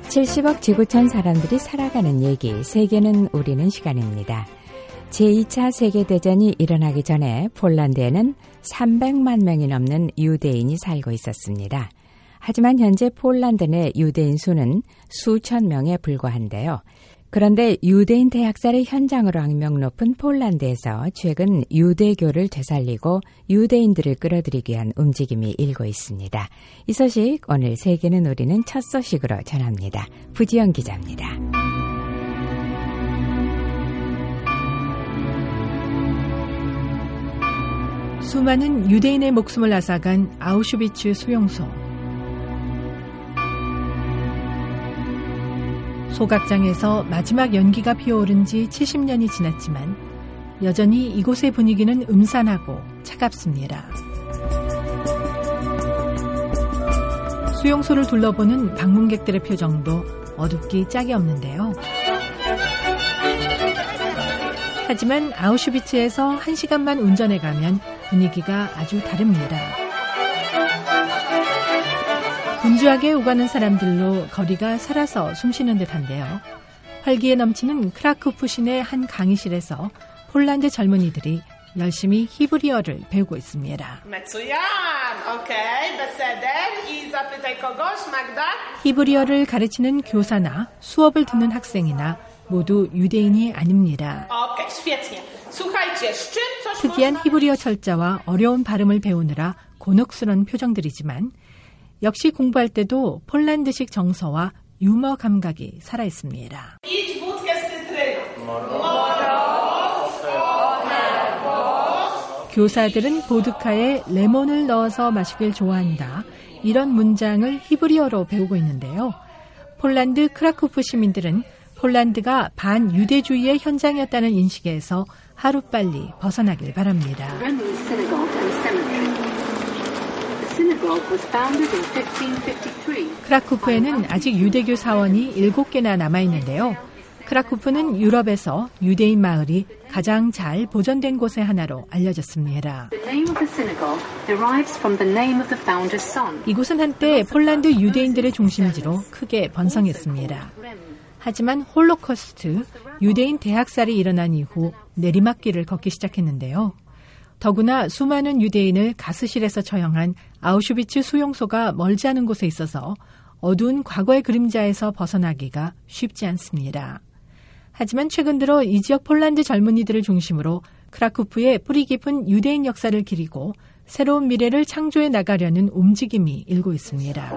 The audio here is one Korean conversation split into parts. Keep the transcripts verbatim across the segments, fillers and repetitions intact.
칠십억 지구촌 사람들이 살아가는 얘기, 세계는 우리는 시간입니다. 제이 차 세계대전이 일어나기 전에 폴란드에는 삼백만 명이 넘는 유대인이 살고 있었습니다. 하지만 현재 폴란드 내 유대인 수는 수천 명에 불과한데요. 그런데 유대인 대학살의 현장으로 악명 높은 폴란드에서 최근 유대교를 되살리고 유대인들을 끌어들이기 위한 움직임이 일고 있습니다. 이 소식 오늘 세계는 우리는 첫 소식으로 전합니다. 부지영 기자입니다. 수많은 유대인의 목숨을 앗아간 아우슈비츠 수용소. 소각장에서 마지막 연기가 피어오른 지 칠십 년이 지났지만 여전히 이곳의 분위기는 음산하고 차갑습니다. 수용소를 둘러보는 방문객들의 표정도 어둡기 짝이 없는데요. 하지만 아우슈비츠에서 한 시간만 운전해 가면 분위기가 아주 다릅니다. 분주하게 오가는 사람들로 거리가 살아서 숨쉬는 듯한데요. 활기에 넘치는 크라쿠프 시내 한 강의실에서 폴란드 젊은이들이 열심히 히브리어를 배우고 있습니다. 히브리어를 가르치는 교사나 수업을 듣는 학생이나 모두 유대인이 아닙니다. 특이한 히브리어 철자와 어려운 발음을 배우느라 곤혹스런 표정들이지만 역시 공부할 때도 폴란드식 정서와 유머 감각이 살아있습니다. 교사들은 보드카에 레몬을 넣어서 마시길 좋아한다. 이런 문장을 히브리어로 배우고 있는데요. 폴란드 크라쿠프 시민들은 폴란드가 반유대주의의 현장이었다는 인식에서 하루빨리 벗어나길 바랍니다. 크라쿠프에는 아직 유대교 사원이 일곱 개나 남아있는데요. 크라쿠프는 유럽에서 유대인 마을이 가장 잘 보존된 곳의 하나로 알려졌습니다. 이곳은 한때 폴란드 유대인들의 중심지로 크게 번성했습니다. 하지만 홀로코스트, 유대인 대학살이 일어난 이후 내리막길을 걷기 시작했는데요. 더구나 수많은 유대인을 가스실에서 처형한 아우슈비츠 수용소가 멀지 않은 곳에 있어서 어두운 과거의 그림자에서 벗어나기가 쉽지 않습니다. 하지만 최근 들어 이 지역 폴란드 젊은이들을 중심으로 크라쿠프의 뿌리 깊은 유대인 역사를 기리고 새로운 미래를 창조해 나가려는 움직임이 일고 있습니다.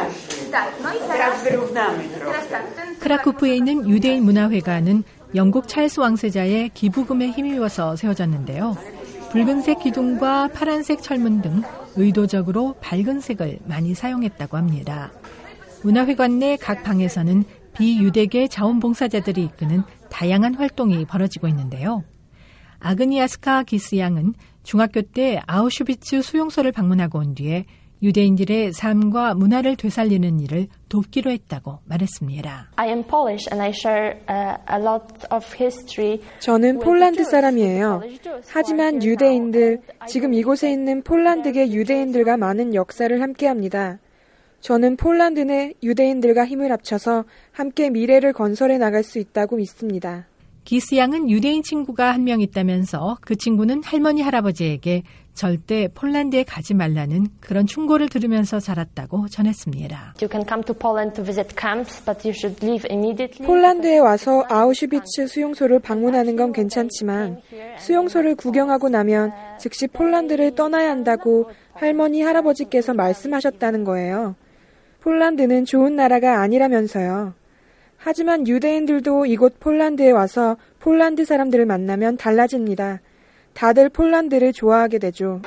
크라쿠프에 있는 유대인 문화회관은 영국 찰스 왕세자의 기부금에 힘입어서 세워졌는데요. 붉은색 기둥과 파란색 철문 등 의도적으로 밝은 색을 많이 사용했다고 합니다. 문화회관 내 각 방에서는 비유대계 자원봉사자들이 이끄는 다양한 활동이 벌어지고 있는데요. 아그니아스카 기스 양은 중학교 때 아우슈비츠 수용소를 방문하고 온 뒤에 유대인들의 삶과 문화를 되살리는 일을 돕기로 했다고 말했습니다. I am Polish and I share a lot of history. 저는 폴란드 사람이에요. 하지만 유대인들, 지금 이곳에 있는 폴란드계 유대인들과 많은 역사를 함께합니다. 저는 폴란드 내 유대인들과 힘을 합쳐서 함께 미래를 건설해 나갈 수 있다고 믿습니다. 기스 양은 유대인 친구가 한 명 있다면서 그 친구는 할머니 할아버지에게 절대 폴란드에 가지 말라는 그런 충고를 들으면서 자랐다고 전했습니다. You can come to Poland to visit camps, but you should leave immediately. 폴란드에 와서 아우슈비츠 수용소를 방문하는 건 괜찮지만 수용소를 구경하고 나면 즉시 폴란드를 떠나야 한다고 할머니 할아버지께서 말씀하셨다는 거예요. 폴란드는 좋은 나라가 아니라면서요. 하지만 유대인들도 이곳 폴란드에 와서 폴란드 사람들을 만나면 달라집니다. 다들 폴란드를 좋아하게 되죠.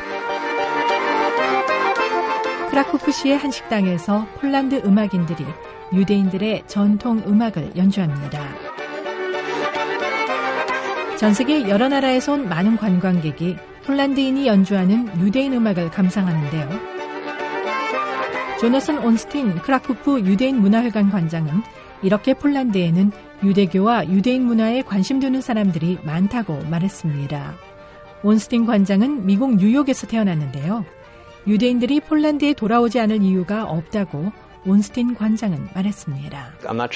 크라쿠프시의 한 식당에서 폴란드 음악인들이 유대인들의 전통 음악을 연주합니다. 전 세계 여러 나라에서 온 많은 관광객이 폴란드인이 연주하는 유대인 음악을 감상하는데요. 조너선 온스틴 크라쿠프 유대인 문화회관 관장은 이렇게 폴란드에는 유대교와 유대인 문화에 관심 두는 사람들이 많다고 말했습니다. 온스틴 관장은 미국 뉴욕에서 태어났는데요. 유대인들이 폴란드에 돌아오지 않을 이유가 없다고 온스틴 관장은 말했습니다.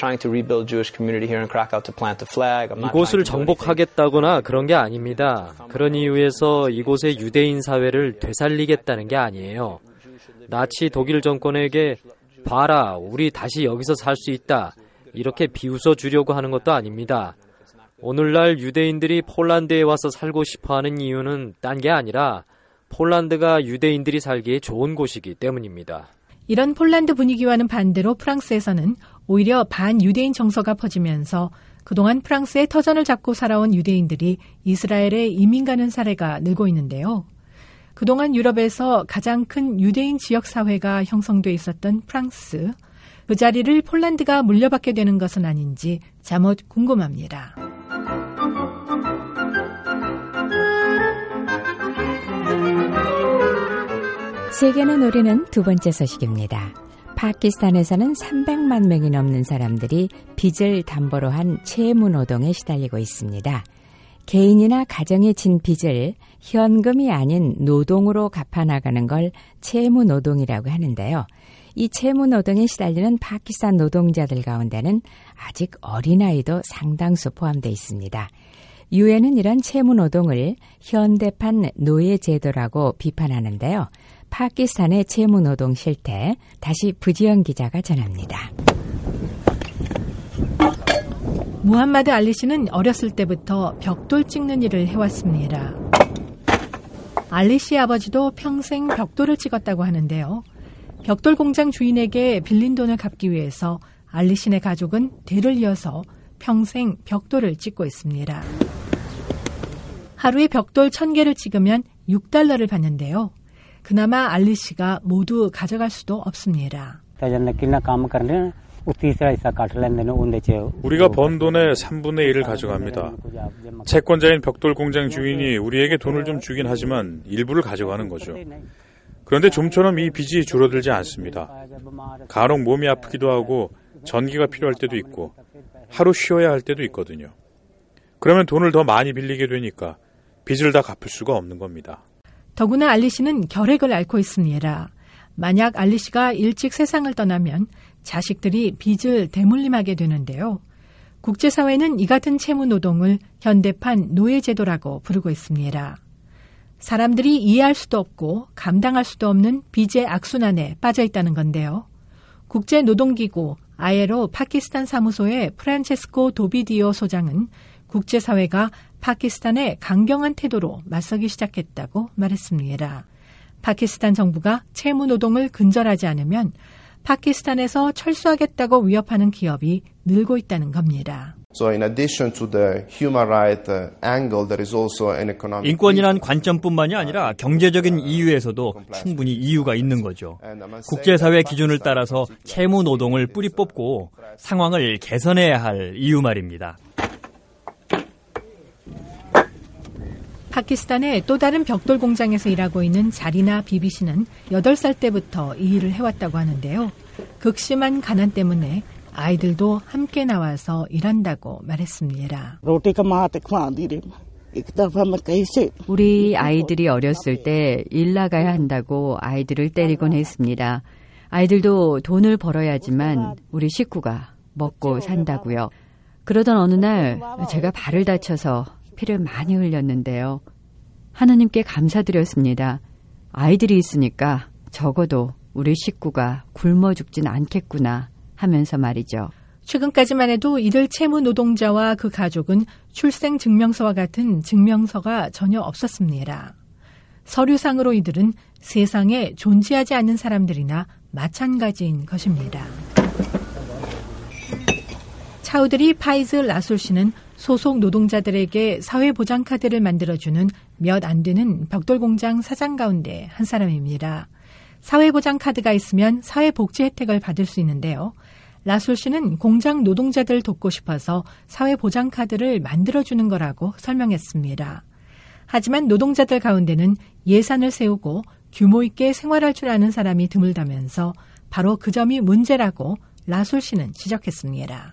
이곳을 정복하겠다거나 그런 게 아닙니다. 그런 이유에서 이곳의 유대인 사회를 되살리겠다는 게 아니에요. 나치 독일 정권에게 봐라, 우리 다시 여기서 살 수 있다, 이렇게 비웃어 주려고 하는 것도 아닙니다. 오늘날 유대인들이 폴란드에 와서 살고 싶어하는 이유는 딴 게 아니라 폴란드가 유대인들이 살기에 좋은 곳이기 때문입니다. 이런 폴란드 분위기와는 반대로 프랑스에서는 오히려 반유대인 정서가 퍼지면서 그동안 프랑스의 터전을 잡고 살아온 유대인들이 이스라엘에 이민 가는 사례가 늘고 있는데요. 그동안 유럽에서 가장 큰 유대인 지역사회가 형성돼 있었던 프랑스, 그 자리를 폴란드가 물려받게 되는 것은 아닌지 잠옷 궁금합니다. 세계는 우리는 두 번째 소식입니다. 파키스탄에서는 삼백만 명이 넘는 사람들이 빚을 담보로 한 채무 노동에 시달리고 있습니다. 개인이나 가정에 진 빚을 현금이 아닌 노동으로 갚아나가는 걸 채무 노동이라고 하는데요. 이 채무 노동에 시달리는 파키스탄 노동자들 가운데는 아직 어린아이도 상당수 포함되어 있습니다. 유엔은 이런 채무 노동을 현대판 노예 제도라고 비판하는데요. 파키스탄의 채무 노동 실태, 다시 부지영 기자가 전합니다. 무함마드 알리 씨는 어렸을 때부터 벽돌 찍는 일을 해왔습니다. 알리 씨 아버지도 평생 벽돌을 찍었다고 하는데요. 벽돌 공장 주인에게 빌린 돈을 갚기 위해서 알리 씨네 가족은 대를 이어서 평생 벽돌을 찍고 있습니다. 하루에 벽돌 천 개를 찍으면 육 달러를 받는데요. 그나마 알리 씨가 모두 가져갈 수도 없습니다. 우리가 번 돈의 삼분의 일을 가져갑니다. 채권자인 벽돌 공장 주인이 우리에게 돈을 좀 주긴 하지만 일부를 가져가는 거죠. 그런데 좀처럼 이 빚이 줄어들지 않습니다. 간혹 몸이 아프기도 하고 전기가 필요할 때도 있고 하루 쉬어야 할 때도 있거든요. 그러면 돈을 더 많이 빌리게 되니까 빚을 다 갚을 수가 없는 겁니다. 더구나 알리 씨는 결핵을 앓고 있습니다. 만약 알리 씨가 일찍 세상을 떠나면 자식들이 빚을 대물림하게 되는데요. 국제사회는 이 같은 채무 노동을 현대판 노예제도라고 부르고 있습니다. 사람들이 이해할 수도 없고 감당할 수도 없는 빚의 악순환에 빠져 있다는 건데요. 국제노동기구 아이엘오 파키스탄 사무소의 프란체스코 도비디오 소장은 국제사회가 파키스탄의 강경한 태도로 맞서기 시작했다고 말했습니다. 파키스탄 정부가 채무 노동을 근절하지 않으면 파키스탄에서 철수하겠다고 위협하는 기업이 늘고 있다는 겁니다. 인권이란 관점뿐만이 아니라 경제적인 이유에서도 충분히 이유가 있는 거죠. 국제사회 기준을 따라서 채무 노동을 뿌리 뽑고 상황을 개선해야 할 이유 말입니다. 파키스탄의 또 다른 벽돌 공장에서 일하고 있는 자리나 비비 씨는 여덟 살 때부터 이 일을 해왔다고 하는데요. 극심한 가난 때문에 아이들도 함께 나와서 일한다고 말했습니다. 우리 아이들이 어렸을 때 일 나가야 한다고 아이들을 때리곤 했습니다. 아이들도 돈을 벌어야지만 우리 식구가 먹고 산다고요. 그러던 어느 날 제가 발을 다쳐서 피를 많이 흘렸는데요. 하나님께 감사드렸습니다. 아이들이 있으니까 적어도 우리 식구가 굶어 죽진 않겠구나 하면서 말이죠. 최근까지만 해도 이들 채무 노동자와 그 가족은 출생증명서와 같은 증명서가 전혀 없었습니다. 서류상으로 이들은 세상에 존재하지 않는 사람들이나 마찬가지인 것입니다. 차우드리 파이즈 라술 씨는 소속 노동자들에게 사회보장카드를 만들어주는 몇 안 되는 벽돌공장 사장 가운데 한 사람입니다. 사회보장카드가 있으면 사회복지 혜택을 받을 수 있는데요. 라술 씨는 공장 노동자들 돕고 싶어서 사회보장카드를 만들어주는 거라고 설명했습니다. 하지만 노동자들 가운데는 예산을 세우고 규모 있게 생활할 줄 아는 사람이 드물다면서 바로 그 점이 문제라고 라술 씨는 지적했습니다.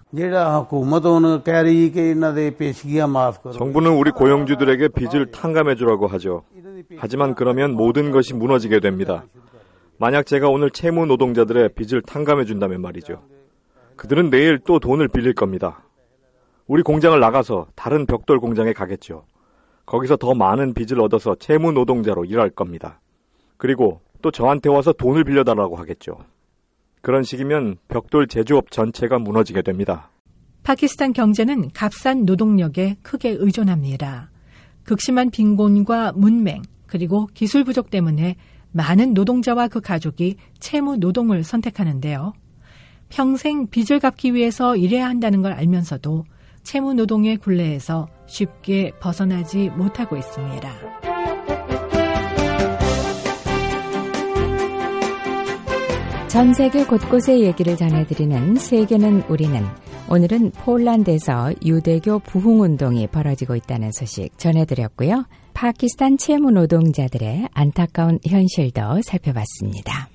정부는 우리 고용주들에게 빚을 탕감해주라고 하죠. 하지만 그러면 모든 것이 무너지게 됩니다. 만약 제가 오늘 채무 노동자들의 빚을 탕감해 준다면 말이죠. 그들은 내일 또 돈을 빌릴 겁니다. 우리 공장을 나가서 다른 벽돌 공장에 가겠죠. 거기서 더 많은 빚을 얻어서 채무 노동자로 일할 겁니다. 그리고 또 저한테 와서 돈을 빌려달라고 하겠죠. 그런 식이면 벽돌 제조업 전체가 무너지게 됩니다. 파키스탄 경제는 값싼 노동력에 크게 의존합니다. 극심한 빈곤과 문맹, 그리고 기술 부족 때문에 많은 노동자와 그 가족이 채무 노동을 선택하는데요. 평생 빚을 갚기 위해서 일해야 한다는 걸 알면서도 채무 노동의 굴레에서 쉽게 벗어나지 못하고 있습니다. 전 세계 곳곳의 얘기를 전해드리는 세계는 우리는, 오늘은 폴란드에서 유대교 부흥운동이 벌어지고 있다는 소식 전해드렸고요. 파키스탄 채무 노동자들의 안타까운 현실도 살펴봤습니다.